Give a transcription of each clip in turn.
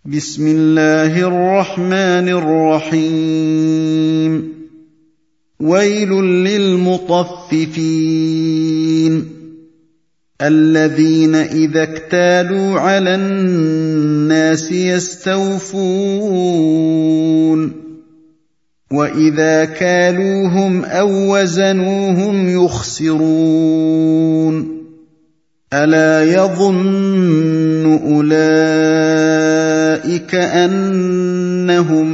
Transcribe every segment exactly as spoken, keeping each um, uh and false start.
بسم الله الرحمن الرحيم ويل للمطففين الذين إذا اكتالوا على الناس يستوفون وإذا كالوهم أو وزنوهم يخسرون ألا يظن أولئك أنهم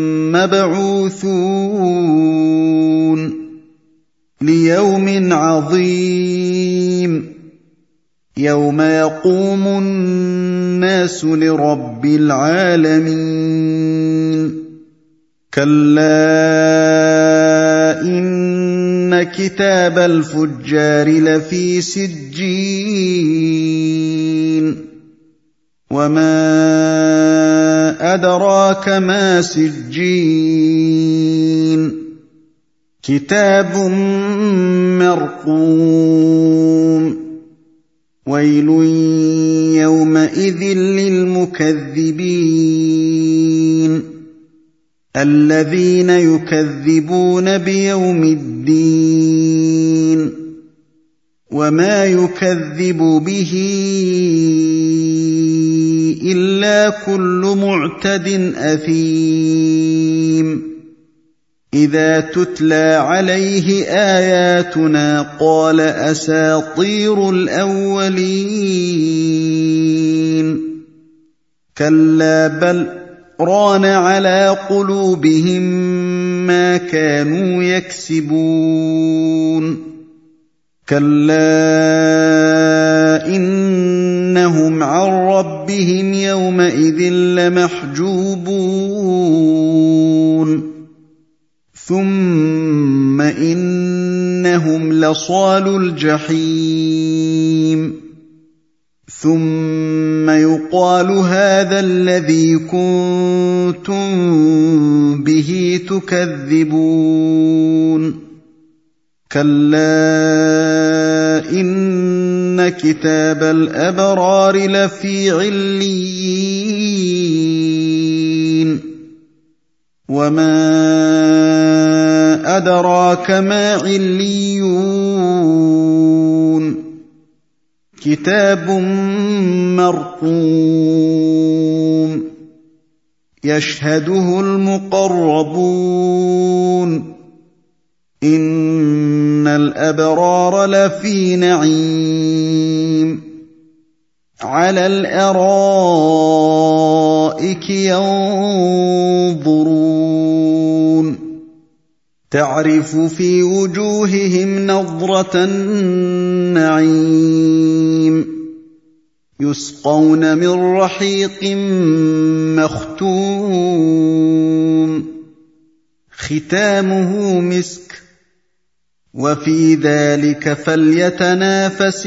مبعوثون ليوم عظيم يوم يقوم الناس لرب العالمين كلا إن كتاب الفجار لفي سجين وما أدراك ما سجين كتاب مرقوم ويل يومئذ للمكذبين الذين يكذبون بيوم الدين وما يكذب به إلا كل معتد أثيم إذا تتلى عليه آياتنا قال أساطير الأولين كلا بل ران على قلوبهم ما كانوا يكسبون كلا إنهم عن ربهم يومئذ لمحجوبون ثم إنهم لصالو الجحيم ثم يقال هذا الذي كنتم به تكذبون كلا إن كتاب الأبرار لفي عليين وما أدراك ما عليون كتاب مرقوم يشهده المقربون إن الأبرار لفي نعيم على الأرائك ينظرون تعرف في وجوههم نضرة النعيم يسقون من رحيق مختوم ختامه مسك وفي ذلك فليتنافس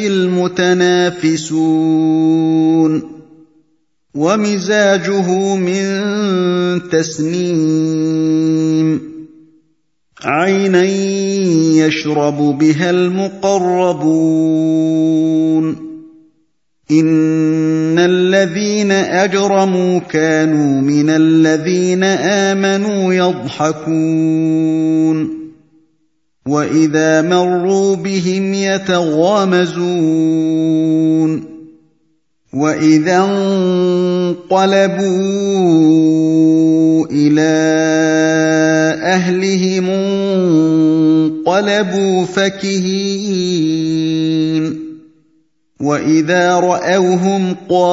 المتنافسون ومزاجه من تسنيم عينا يشرب بها المقربون إن الذين أجرموا كانوا من الذين آمنوا يضحكون وإذا مروا بهم يتغامزون وإذا انقلبوا إلى أهلهم انقلبوا فكهين وإذا رأوهم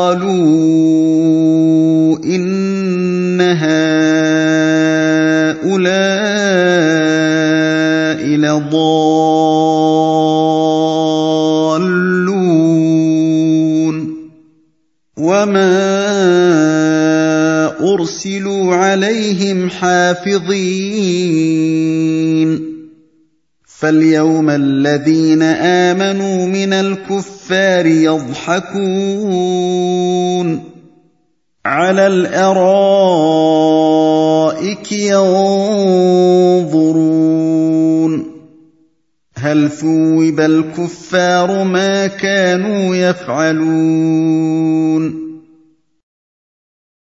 قالوا إن هؤلاء لضالون وما أرسلوا عليهم حافظين فاليوم الذين آمنوا من الكفار يضحكون على الأرائك ينظرون هل ثوب الكفار ما كانوا يفعلون